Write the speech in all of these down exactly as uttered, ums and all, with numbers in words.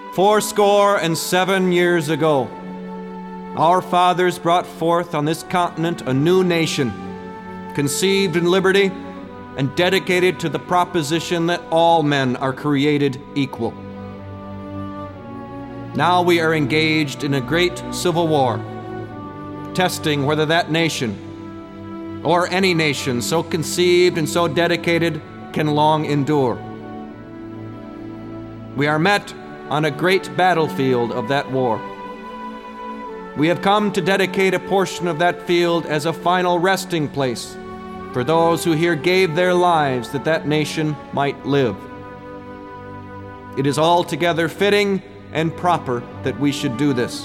Fourscore and seven years ago, our fathers brought forth on this continent a new nation, conceived in liberty and dedicated to the proposition that all men are created equal. Now we are engaged in a great civil war, testing whether that nation, or any nation so conceived and so dedicated, can long endure. We are met on a great battlefield of that war. We have come to dedicate a portion of that field as a final resting place for those who here gave their lives that that nation might live. It is altogether fitting and proper that we should do this.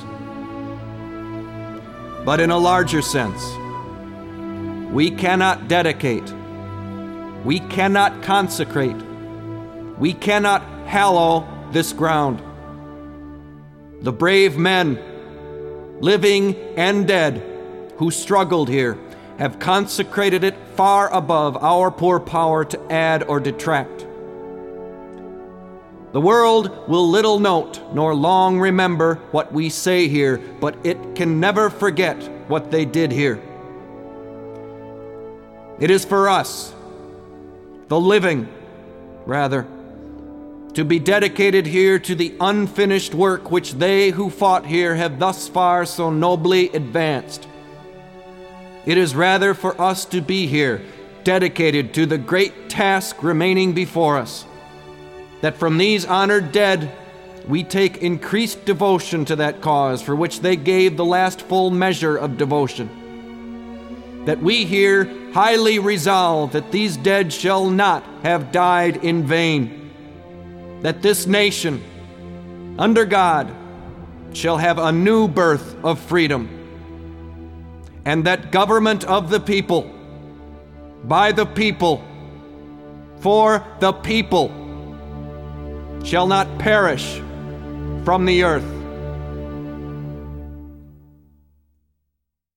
But in a larger sense, we cannot dedicate, we cannot consecrate, we cannot hallow this ground. The brave men, living and dead, who struggled here, have consecrated it far above our poor power to add or detract. The world will little note nor long remember what we say here, but it can never forget what they did here. It is for us, the living, rather, to be dedicated here to the unfinished work which they who fought here have thus far so nobly advanced. It is rather for us to be here, dedicated to the great task remaining before us, that from these honored dead we take increased devotion to that cause for which they gave the last full measure of devotion. That we here highly resolve that these dead shall not have died in vain, that this nation, under God, shall have a new birth of freedom, and that government of the people, by the people, for the people, shall not perish from the earth.